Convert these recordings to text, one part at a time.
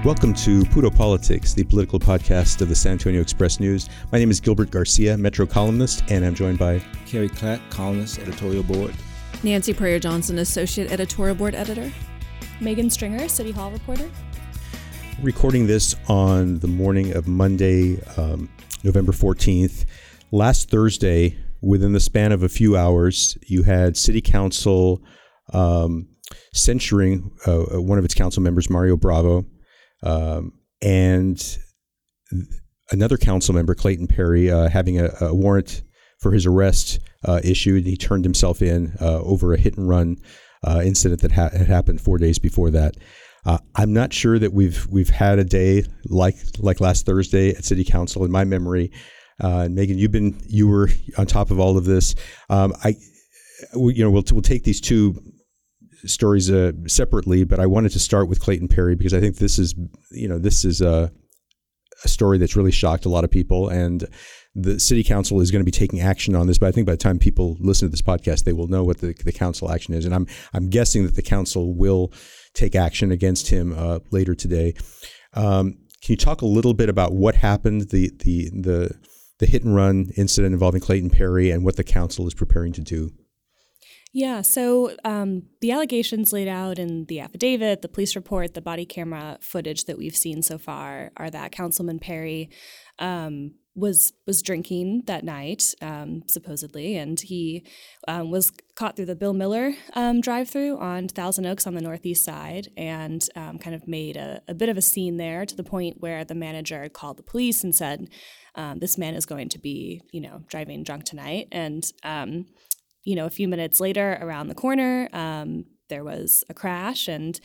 Welcome to Puro Politics, the political podcast of the San Antonio Express News. My name is Gilbert Garcia, Metro columnist, and I'm joined by Carrie Clack, columnist, editorial board. Nancy Prayer Johnson, associate editorial board editor. Megan Stringer, City Hall reporter. Recording this on the morning of Monday, November 14th. Last Thursday, within the span of a few hours, you had City Council censuring one of its council members, Mario Bravo, and another council member, Clayton Perry, having a warrant for his arrest issued. He turned himself in over a hit and run incident that had happened 4 days before that. I'm not sure that we've had a day like last Thursday at City Council in my memory. Megan, you were on top of all of this. We'll take these two stories separately, but I wanted to start with Clayton Perry because I think this is a story that's really shocked a lot of people, and the City Council is going to be taking action on this. But I think by the time people listen to this podcast, they will know what the council action is, and I'm guessing that the council will take action against him later today. Can you talk a little bit about what happened, the hit and run incident involving Clayton Perry, and what the council is preparing to do? Yeah, so the allegations laid out in the affidavit, the police report, the body camera footage that we've seen so far are that Councilman Perry was drinking that night, supposedly, and he was caught through the Bill Miller drive-through on Thousand Oaks on the northeast side, and kind of made a bit of a scene there to the point where the manager called the police and said, this man is going to be, driving drunk tonight. And a few minutes later, around the corner, there was a crash, and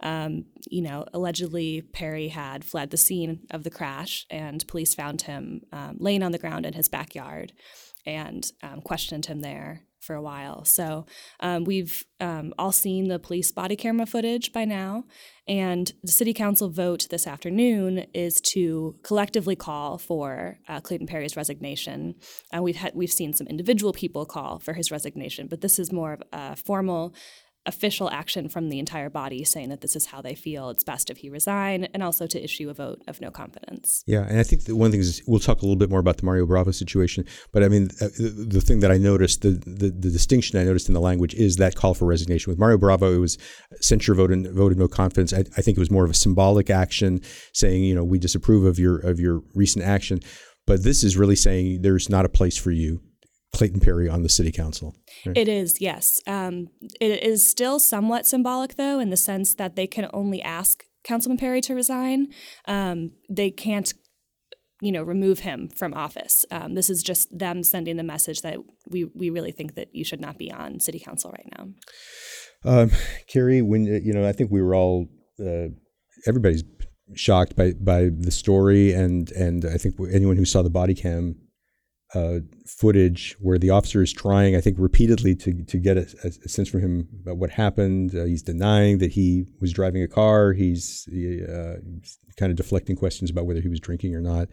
allegedly Perry had fled the scene of the crash, and police found him laying on the ground in his backyard and questioned him there for a while. So we've all seen the police body camera footage by now, and the City Council vote this afternoon is to collectively call for Clayton Perry's resignation. We've seen some individual people call for his resignation, but this is more of a formal official action from the entire body saying that this is how they feel it's best if he resign, and also to issue a vote of no confidence. Yeah, and I think that one thing is, we'll talk a little bit more about the Mario Bravo situation, but I mean, the thing that I noticed, the distinction I noticed in the language is that call for resignation. With Mario Bravo, it was censure vote and vote of no confidence. I think it was more of a symbolic action saying, we disapprove of your recent action, but this is really saying there's not a place for you, Clayton Perry, on the City Council. Right? It is, yes. It is still somewhat symbolic, though, in the sense that they can only ask Councilman Perry to resign. They can't, remove him from office. This is just them sending the message that we really think that you should not be on City Council right now. Carrie, when I think we were all everybody's shocked by the story, and I think anyone who saw the body cam footage where the officer is trying, I think, repeatedly to get a sense from him about what happened. He's denying that he was driving a car. He's kind of deflecting questions about whether he was drinking or not.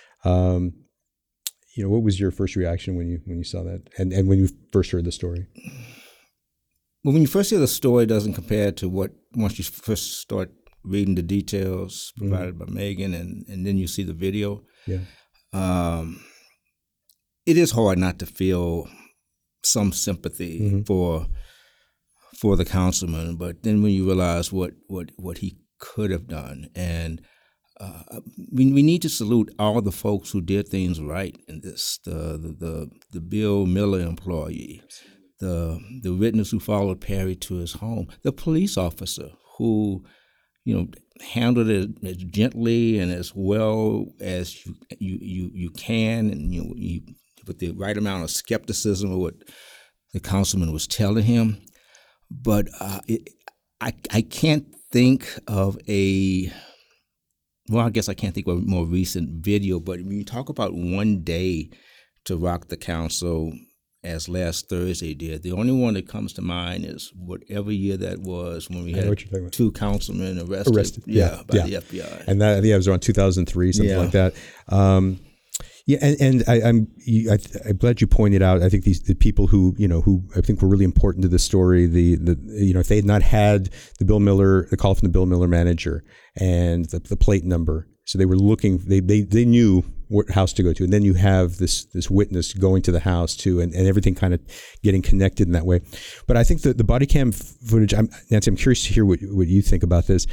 What was your first reaction when you saw that, and when you first heard the story? Well, when you first hear the story, it doesn't compare to once you first start reading the details provided by Megan, and then you see the video. Yeah. It is hard not to feel some sympathy for the councilman, but then when you realize what he could have done, and we need to salute all the folks who did things right in this. The Bill Miller employee, the witness who followed Perry to his home, the police officer who handled it as gently and as well as you can, and you with the right amount of skepticism of what the councilman was telling him. But I can't think of I guess I can't think of a more recent video, but when you talk about one day to rock the council as last Thursday did, the only one that comes to mind is whatever year that was when we had two councilmen arrested. By the FBI. And that, was around 2003, something like that. Yeah, and I'm glad you pointed out. I think the people who I think were really important to this story. If they had not had the call from the Bill Miller manager and the plate number, so they were looking. They knew what house to go to, and then you have this witness going to the house too, and everything kind of getting connected in that way. But I think that the body cam footage, Nancy, I'm curious to hear what you think about this.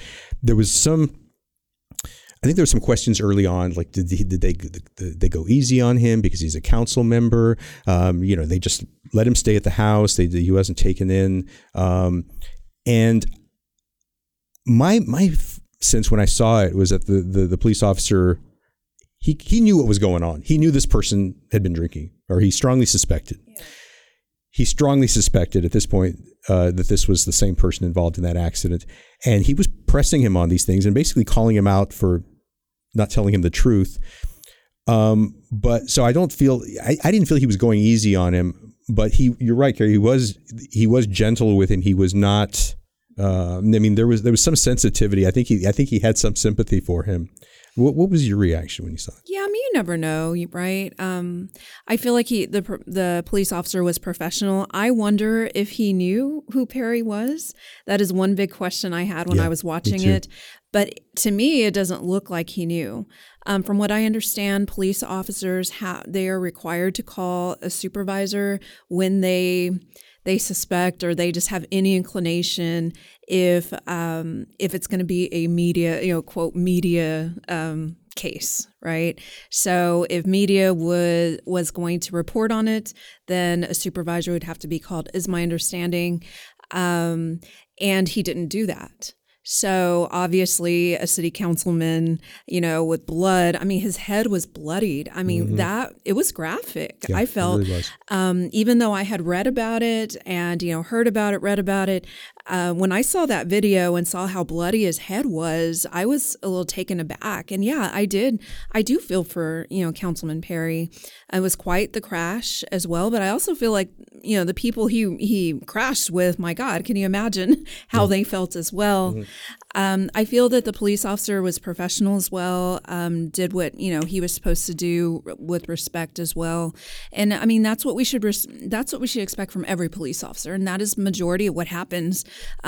I think there were some questions early on, like did they go easy on him because he's a council member? They just let him stay at the house. He wasn't taken in. And my sense when I saw it was that the police officer, he knew what was going on. He knew this person had been drinking, or he strongly suspected. Yeah. He strongly suspected at this point that this was the same person involved in that accident. And he was pressing him on these things and basically calling him out for not telling him the truth. But so I didn't feel he was going easy on him, but you're right, Carrie, he was gentle with him. He was not, there was some sensitivity. I think he had some sympathy for him. What was your reaction when you saw it? Yeah, you never know, right? I feel like the police officer was professional. I wonder if he knew who Perry was. That is one big question I had when I was watching it. But to me, it doesn't look like he knew. From what I understand, police officers they are required to call a supervisor when they suspect or they just have any inclination if it's going to be a media, quote, media case, right? So if media was going to report on it, then a supervisor would have to be called, is my understanding. And he didn't do that. So obviously a city councilman, with blood, his head was bloodied. That it was graphic. Yeah, I felt, it really was. Even though I had read about it and, read about it, when I saw that video and saw how bloody his head was, I was a little taken aback. And yeah, I do feel for, Councilman Perry. It was quite the crash as well. But I also feel like, the people he crashed with, my God, can you imagine how they felt as well? Mm-hmm. I feel that the police officer was professional as well, did what, he was supposed to do with respect as well. And that's what we should expect from every police officer. And that is majority of what happens.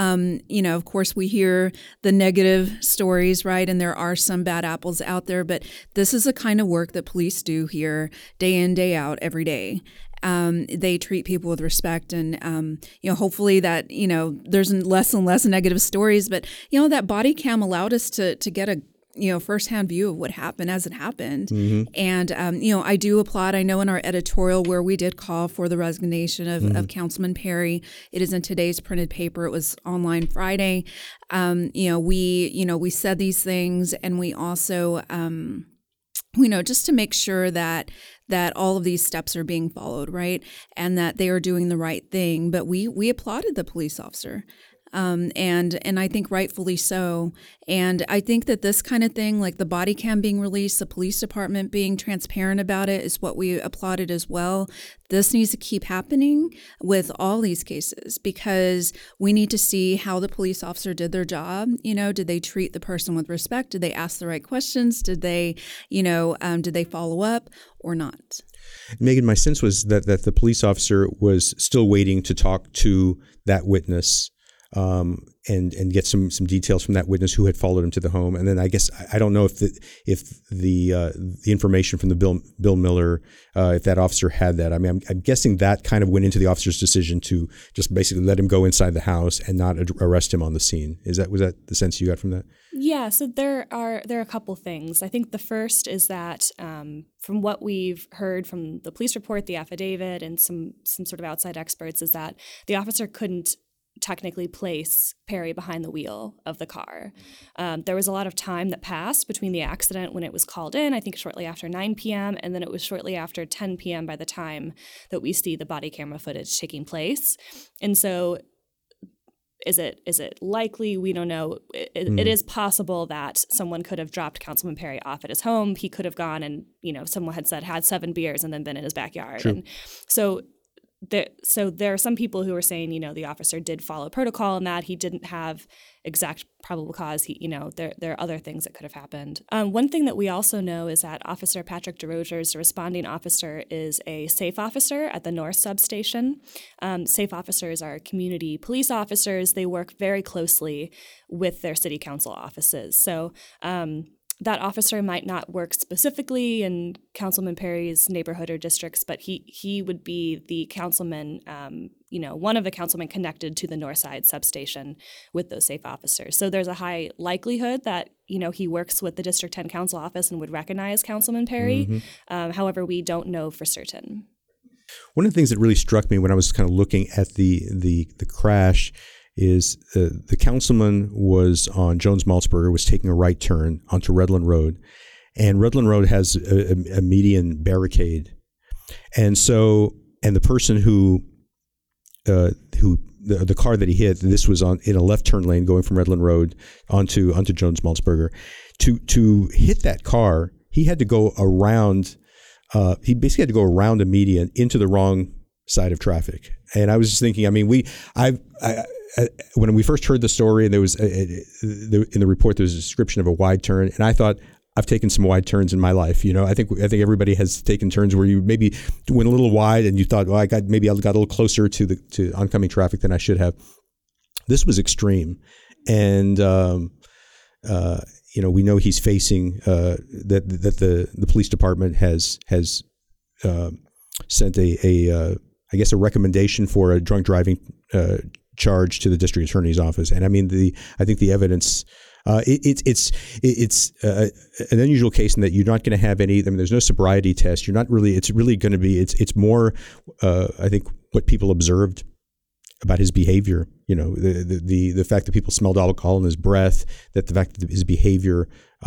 Of course, we hear the negative stories, right? And there are some bad apples out there, but this is the kind of work that police do here day in, day out, every day. They treat people with respect, and hopefully that there's less and less negative stories. But that body cam allowed us to get a firsthand view of what happened as it happened. Mm-hmm. And I do applaud. I know in our editorial where we did call for the resignation of Councilman Perry. It is in today's printed paper. It was online Friday. We said these things, and we also just to make sure that all of these steps are being followed, right? And that they are doing the right thing. But we applauded the police officer. And I think rightfully so. And I think that this kind of thing, like the body cam being released, the police department being transparent about it, is what we applauded as well. This needs to keep happening with all these cases, because we need to see how the police officer did their job. Did they treat the person with respect? Did they ask the right questions? Did they, did they follow up or not? Megan, my sense was that the police officer was still waiting to talk to that witness and get some details from that witness who had followed him to the home. And then I guess I don't know if the information from the Bill Miller, if that officer had that. I'm guessing that kind of went into the officer's decision to just basically let him go inside the house and not arrest him on the scene. Was that the sense you got from that? Yeah, so there are a couple things. I think the first is that from what we've heard from the police report, the affidavit, and some sort of outside experts, is that the officer couldn't technically place Perry behind the wheel of the car. There was a lot of time that passed between the accident when it was called in, I think shortly after 9 p.m., and then it was shortly after 10 p.m. by the time that we see the body camera footage taking place. And so is it likely? We don't know. It is possible that someone could have dropped Councilman Perry off at his home. He could have gone and, someone had 7 beers and then been in his backyard. True. And so so there are some people who are saying, the officer did follow protocol and that he didn't have exact probable cause. There are other things that could have happened. One thing that we also know is that Officer Patrick DeRogers, the responding officer, is a SAFE officer at the North Substation. SAFE officers are community police officers. They work very closely with their city council offices. So that officer might not work specifically in Councilman Perry's neighborhood or districts, but he would be the councilman, one of the councilmen connected to the Northside substation with those SAFE officers. So there's a high likelihood that, he works with the District 10 Council office and would recognize Councilman Perry. However, we don't know for certain. One of the things that really struck me when I was kind of looking at the crash is the councilman was on Jones-Maltzberger, was taking a right turn onto Redland Road, and Redland Road has a median barricade, and the person the car that he hit, this was in a left turn lane going from Redland Road onto Jones-Maltzberger. To hit that car, he had to go around. He basically had to go around a median into the wrong side of traffic, and I was just thinking. I mean, when we first heard the story, and there was in the report, there was a description of a wide turn, and I thought, I've taken some wide turns in my life. I think everybody has taken turns where you maybe went a little wide, and you thought, well, I got a little closer to oncoming traffic than I should have. This was extreme, and we know he's facing that the police department has sent a recommendation for a drunk driving charge to the district attorney's office, and I mean I think the evidence. It's an unusual case in that you're not going to have any. I mean, there's no sobriety test. You're not really. It's really going to be. It's more. I think what people observed about his behavior. The fact that people smelled alcohol in his breath. That the fact that his behavior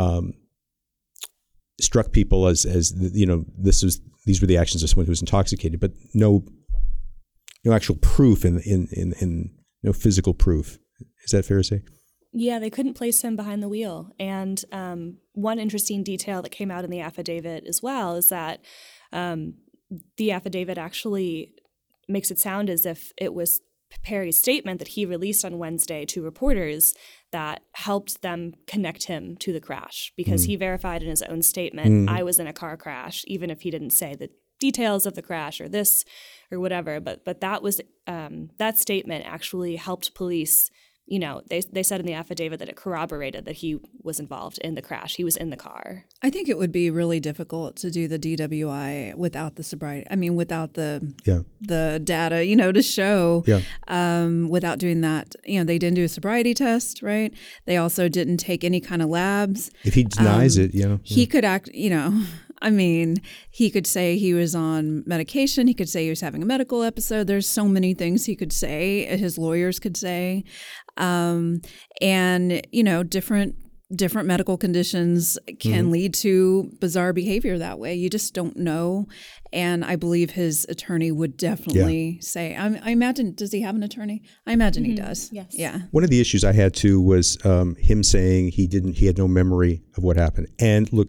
struck people as these were the actions of someone who was intoxicated, but no actual proof in no physical proof. Is that fair to say? Yeah, they couldn't place him behind the wheel. And one interesting detail that came out in the affidavit as well is that the affidavit actually makes it sound as if it was Perry's statement that he released on Wednesday to reporters that helped them connect him to the crash, because he verified in his own statement, I was in a car crash, even if he didn't say the details of the crash or this or whatever. But that was that statement actually helped police. They said in the affidavit that it corroborated that he was involved in the crash. He was in the car. I think it would be really difficult to do the DWI without the sobriety. I mean, without the data, to show. Without doing that, they didn't do a sobriety test, right? They also didn't take any kind of labs. If he denies it, he could act. I mean, he could say he was on medication. He could say he was having a medical episode. There's so many things he could say. His lawyers could say. Different medical conditions can lead to bizarre behavior that way. You just don't know. And I believe his attorney would definitely say, I imagine, does he have an attorney? I imagine he does. Yes. Yeah. One of the issues I had too was him saying he had no memory of what happened. And look,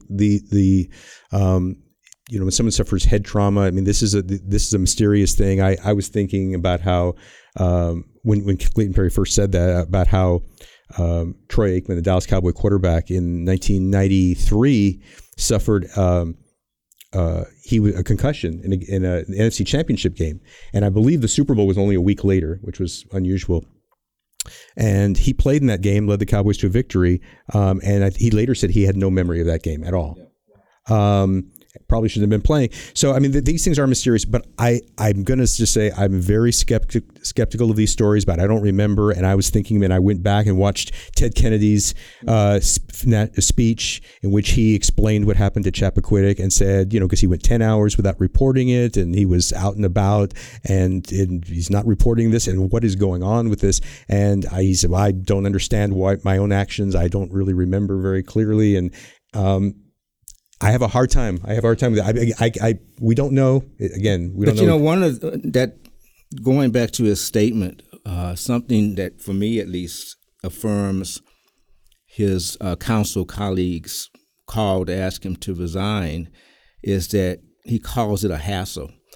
when someone suffers head trauma, I mean, this is a mysterious thing. I was thinking about how when Clayton Perry first said that, about how Troy Aikman, the Dallas Cowboy quarterback in 1993, suffered he was a concussion in an NFC Championship game, and I believe the Super Bowl was only a week later, which was unusual. And he played in that game, led the Cowboys to a victory, and he later said he had no memory of that game at all. Probably shouldn't have been playing. So, I mean, these things are mysterious, but I'm going to just say I'm very skeptical of these stories, but I don't remember. And I was thinking, and I went back and watched Ted Kennedy's speech in which he explained what happened to Chappaquiddick and said, because he went 10 hours without reporting it, and he was out and about, and he's not reporting this, and what is going on with this? And he said, well, I don't understand why my own actions. I don't really remember very clearly. And, I have a hard time. with it. We don't know. Again, we don't know. But one of that, going back to his statement, something that for me at least affirms his council colleagues' call to ask him to resign is that he calls it a hassle.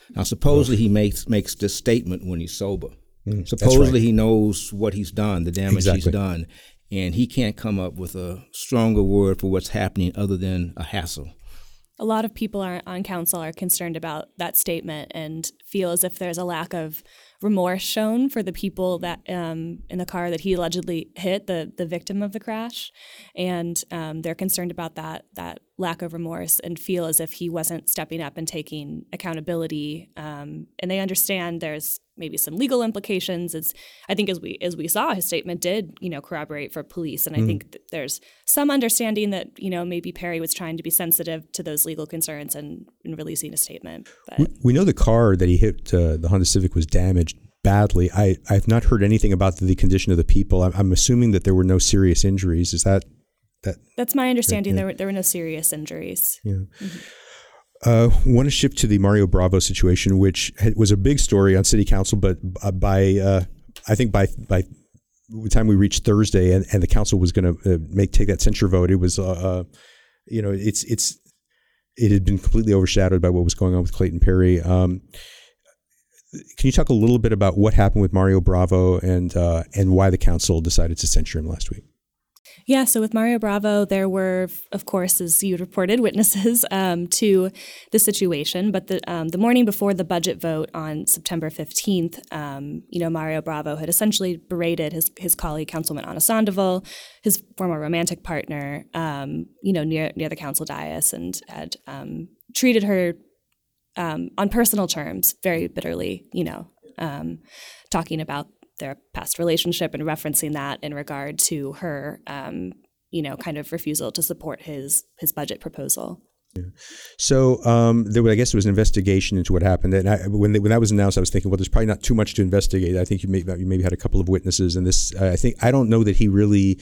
Now, supposedly he makes this statement when he's sober. Supposedly that's right. he knows what he's done, the damage Exactly. he's done, and he can't come up with a stronger word for what's happening other than a hassle. A lot of people on council are concerned about that statement and feel as if there's a lack of remorse shown for the people that in the car that he allegedly hit, the victim of the crash, and they're concerned about that lack of remorse and feel as if he wasn't stepping up and taking accountability. And they understand there's maybe some legal implications. I think as we saw, his statement did corroborate for police, and I think that there's some understanding that maybe Perry was trying to be sensitive to those legal concerns and in releasing a statement. But We know the car that he hit, the Honda Civic, was damaged badly. I've not heard anything about the condition of the people. I'm assuming that there were no serious injuries. Is that? That's my understanding. There were no serious injuries. Yeah. Want to shift to the Mario Bravo situation, which was a big story on City Council, but I think by the time we reached Thursday and the council was going to take that censure vote, it was it had been completely overshadowed by what was going on with Clayton Perry. Can you talk a little bit about what happened with Mario Bravo and why the council decided to censure him last week? Yeah, so with Mario Bravo, there were, of course, as you reported, witnesses to the situation. But the morning before the budget vote on September 15th, Mario Bravo had essentially berated his colleague, Councilman Ana Sandoval, his former romantic partner, near the council dais, and had treated her on personal terms very bitterly, talking about their past relationship and referencing that in regard to her, kind of refusal to support his budget proposal. Yeah. So I guess there was an investigation into what happened. And when that was announced, I was thinking, well, there's probably not too much to investigate. I think you maybe had a couple of witnesses, and this. I don't know that he really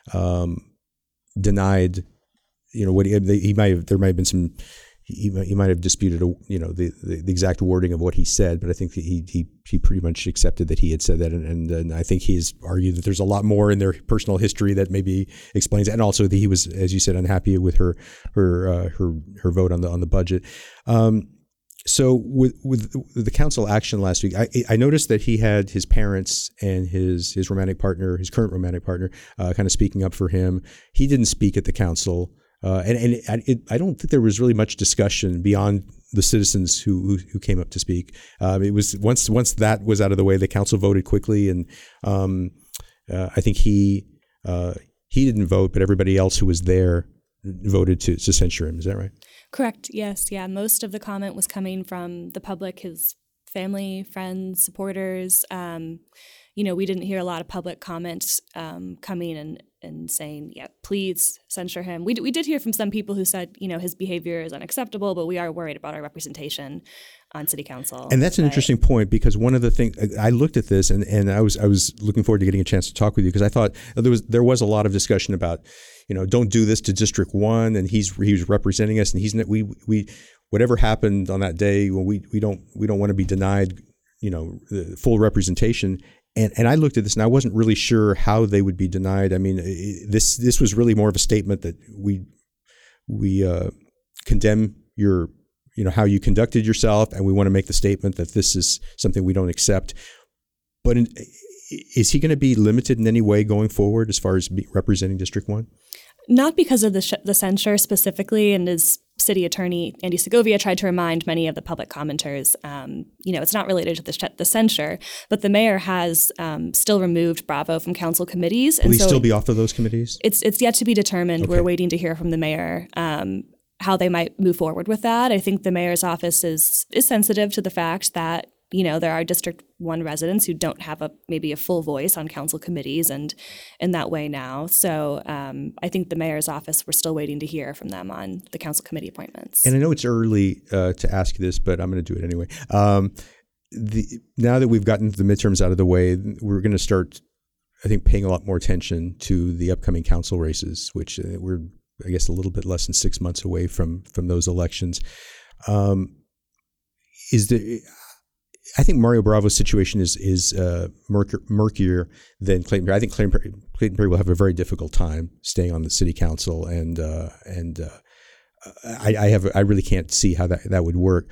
denied. What he might have. There might have been some. He might have disputed, the exact wording of what he said, but I think that he pretty much accepted that he had said that, and I think he's argued that there's a lot more in their personal history that maybe explains it, and also that he was, as you said, unhappy with her vote on the budget. So with the council action last week, I noticed that he had his parents and his current romantic partner, kind of speaking up for him. He didn't speak at the council. I don't think there was really much discussion beyond the citizens who came up to speak. It was once that was out of the way, the council voted quickly, and I think he didn't vote, but everybody else who was there voted to censure him. Is that right? Correct. Yes. Yeah. Most of the comment was coming from the public, his family, friends, supporters. We didn't hear a lot of public comments coming and saying, yeah, please censure him. We did hear from some people who said, his behavior is unacceptable, but we are worried about our representation on city council. And that's an interesting point, because one of the things I looked at this and I was looking forward to getting a chance to talk with you, because I thought there was a lot of discussion about, don't do this to District 1, and he was representing us, and we whatever happened on that day, we don't want to be denied, the full representation. And I looked at this and I wasn't really sure how they would be denied. I mean, this was really more of a statement that we condemn your, how you conducted yourself, and we want to make the statement that this is something we don't accept. But is he going to be limited in any way going forward as far as representing District 1? Not because of the censure specifically, and as City Attorney Andy Segovia tried to remind many of the public commenters, it's not related to the censure, but the mayor has still removed Bravo from council committees. Will he still be off of those committees? It's yet to be determined. Okay. We're waiting to hear from the mayor how they might move forward with that. I think the mayor's office is sensitive to the fact that there are District 1 residents who don't have maybe a full voice on council committees and in that way now. So I think the mayor's office, we're still waiting to hear from them on the council committee appointments. And I know it's early to ask you this, but I'm going to do it anyway. Now that we've gotten the midterms out of the way, we're going to start, I think, paying a lot more attention to the upcoming council races, which we're, I guess, a little bit less than 6 months away from those elections. I think Mario Bravo's situation is murkier than Clayton Perry. I think Clayton Perry will have a very difficult time staying on the city council, and I really can't see how that would work.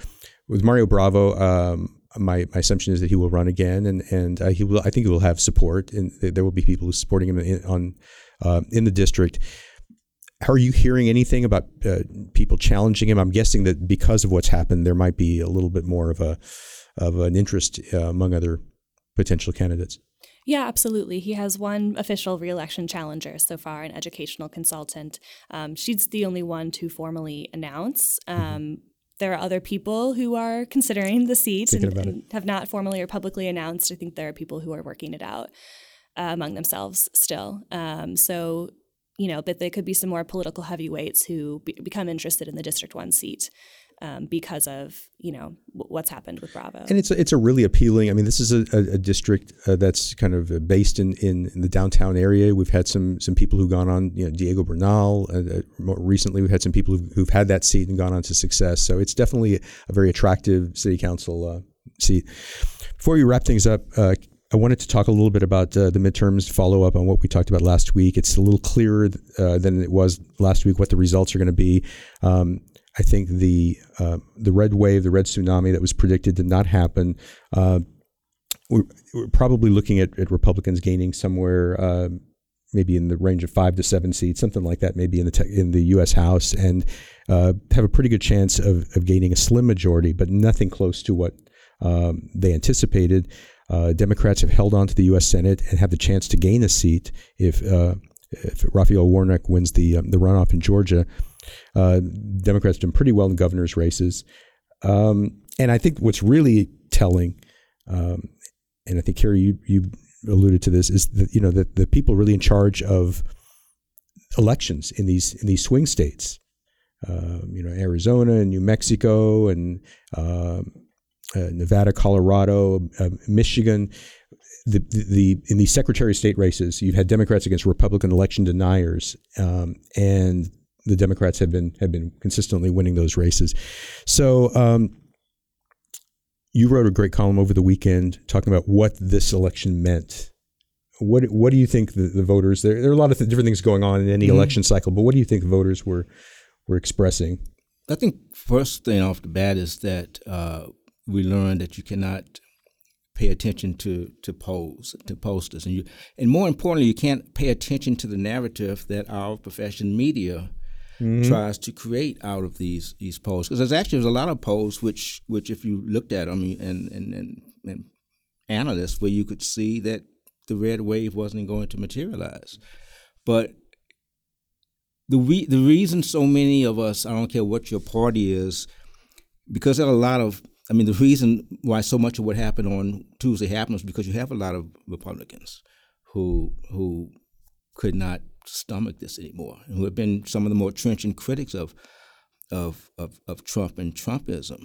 with Mario Bravo, my assumption is that he will run again, and he will. I think he will have support, and there will be people who are supporting him in the district. Are you hearing anything about people challenging him? I'm guessing that because of what's happened, there might be a little bit more of an interest among other potential candidates. Yeah, absolutely. He has one official re-election challenger so far, an educational consultant. She's the only one to formally announce. There are other people who are considering the seat and have not formally or publicly announced. I think there are people who are working it out among themselves still. So, but there could be some more political heavyweights who become interested in the District 1 seat because of, what's happened with Bravo. And it's a really appealing, I mean, this is a district that's kind of based in the downtown area. We've had some people who've gone on, Diego Bernal. More recently, we've had some people who've had that seat and gone on to success. So it's definitely a very attractive city council seat. Before we wrap things up, I wanted to talk a little bit about the midterms, follow up on what we talked about last week. It's a little clearer than it was last week what the results are going to be. I think the red wave, the red tsunami that was predicted did not happen. We're probably looking at Republicans gaining somewhere maybe in the range of 5 to 7 seats, something like that, maybe in the U.S. House, and have a pretty good chance of gaining a slim majority, but nothing close to what they anticipated. Democrats have held on to the U.S. Senate and have the chance to gain a seat if Raphael Warnock wins the runoff in Georgia. Democrats have done pretty well in governor's races. And I think what's really telling, and I think, Carrie, you alluded to this, is that, the people really in charge of elections in these swing states, Arizona and New Mexico and Nevada, Colorado, Michigan, in these Secretary of State races, you've had Democrats against Republican election deniers, and the Democrats have been consistently winning those races. So you wrote a great column over the weekend talking about what this election meant. What do you think the voters? There are a lot of different things going on in any election cycle, but what do you think voters were expressing? I think first thing off the bat is that we learned that you cannot pay attention to posters, and more importantly, you can't pay attention to the narrative that our profession media tries to create out of these polls. Because there's a lot of polls which if you looked at them and analysts, where you could see that the red wave wasn't going to materialize. But the reason so many of us, I don't care what your party is, because there are a lot of, the reason why so much of what happened on Tuesday happened was because you have a lot of Republicans who could not stomach this anymore, and who have been some of the more trenchant critics of Trump and Trumpism.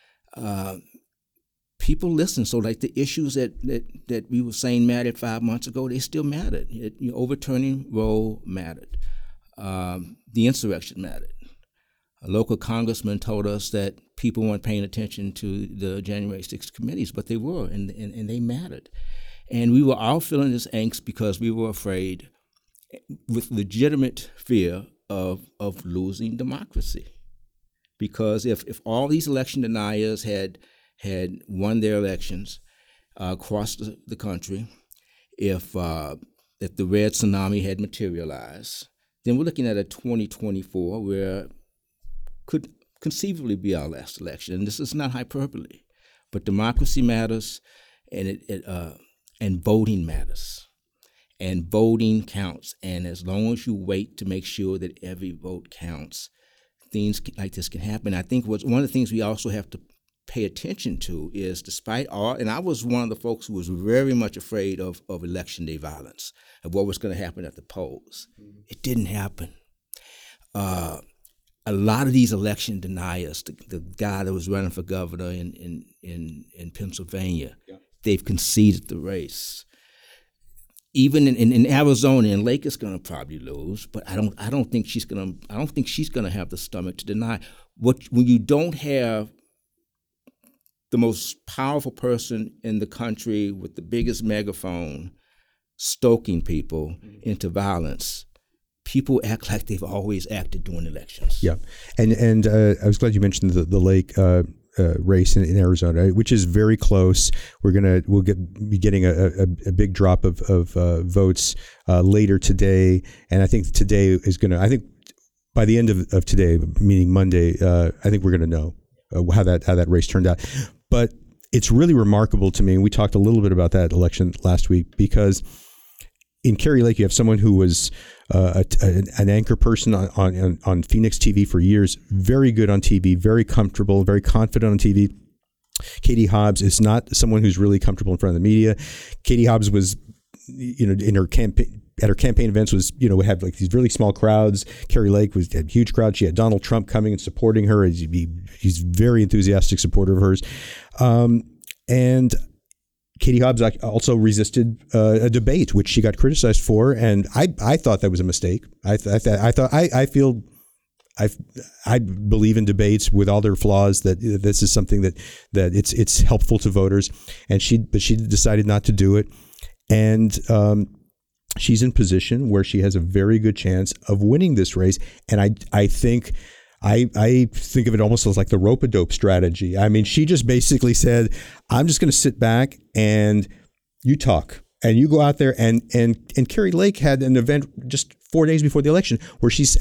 People listen. So like the issues that we were saying mattered 5 months ago, they still mattered. Overturning Roe mattered. The insurrection mattered. A local congressman told us that people weren't paying attention to the January 6th committees, but they were, and they mattered. And we were all feeling this angst because we were afraid, with legitimate fear of losing democracy. Because if all these election deniers had won their elections across the country, if the red tsunami had materialized, then we're looking at a 2024 where could conceivably be our last election. And this is not hyperbole, but democracy matters, and voting matters. And voting counts. And as long as you wait to make sure that every vote counts, things like this can happen. I think one of the things we also have to pay attention to is, despite all, and I was one of the folks who was very much afraid of election day violence, of what was going to happen at the polls. It didn't happen. A lot of these election deniers, the guy that was running for governor in Pennsylvania, they've conceded the race. Even in Arizona, and Lake is going to probably lose, but I don't think she's going to have the stomach to deny. When you don't have the most powerful person in the country with the biggest megaphone stoking people into violence, people act like they've always acted during elections. Yeah, and I was glad you mentioned the Lake. race in Arizona, which is very close. We'll be getting a big drop of votes later today, and I think today is going to. I think by the end of today, meaning Monday, I think we're going to know how that race turned out. But it's really remarkable to me, and we talked a little bit about that election last week, because in Kari Lake, you have someone who was an anchor person on Phoenix TV for years, very good on TV, very comfortable, very confident on TV. Katie Hobbs is not someone who's really comfortable in front of the media. Katie Hobbs was, in her campaign, at her campaign events was, would have like these really small crowds. Kari Lake had huge crowds. She had Donald Trump coming and supporting her. He's very enthusiastic supporter of hers. And Katie Hobbs also resisted a debate, which she got criticized for, and I thought that was a mistake. I believe in debates with all their flaws, that this is something that it's helpful to voters, but she decided not to do it, and she's in position where she has a very good chance of winning this race, and I think of it almost as like the rope-a-dope strategy. I mean, she just basically said, I'm just going to sit back and you talk and you go out there. And Kari Lake had an event just 4 days before the election where she's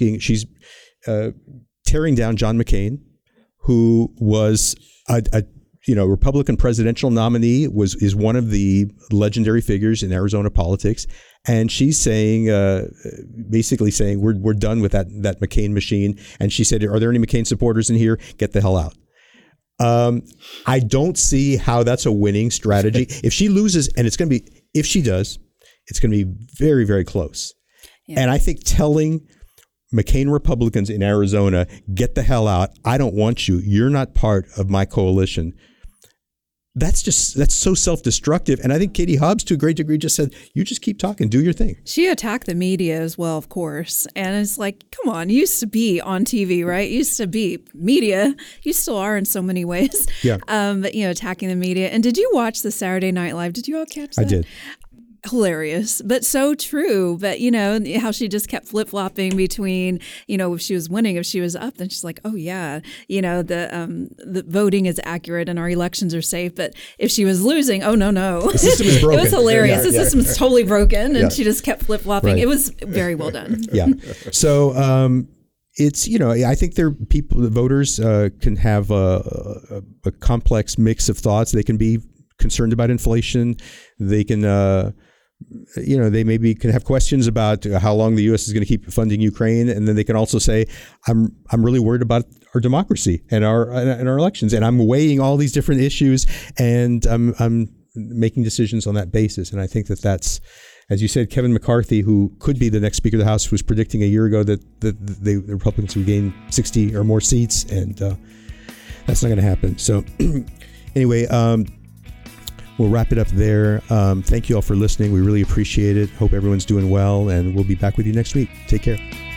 tearing down John McCain, who was a Republican presidential nominee, is one of the legendary figures in Arizona politics. And she's saying, basically saying, we're done with that McCain machine. And she said, are there any McCain supporters in here? Get the hell out. I don't see how that's a winning strategy. If she loses, and if she does, it's going to be very, very close. Yeah. And I think telling McCain Republicans in Arizona, get the hell out. I don't want you. You're not part of my coalition. That's so self-destructive. And I think Katie Hobbs, to a great degree, just said, you just keep talking, do your thing. She attacked the media as well, of course. And it's like, come on, you used to be on TV, right? You used to be media. You still are in so many ways. Yeah. But, attacking the media. And did you watch the Saturday Night Live? Did you all catch that? I did. Hilarious, but so true. But how she just kept flip-flopping between, if she was winning, if she was up, then she's like, oh yeah, the voting is accurate and our elections are safe. But if she was losing, oh no, the system is broken. It was hilarious. The system is totally broken, and she just kept flip-flopping. Right. It was very well done. Yeah. So it's, I think the voters can have a complex mix of thoughts. They can be concerned about inflation. They can they maybe can have questions about how long the U.S. is going to keep funding Ukraine, and then they can also say, "I'm really worried about our democracy and our elections, and I'm weighing all these different issues, and I'm making decisions on that basis." And I think that's, as you said, Kevin McCarthy, who could be the next Speaker of the House, was predicting a year ago that the Republicans would gain 60 or more seats, and that's not going to happen. So anyway. We'll wrap it up there. Thank you all for listening. We really appreciate it. Hope everyone's doing well, and we'll be back with you next week. Take care.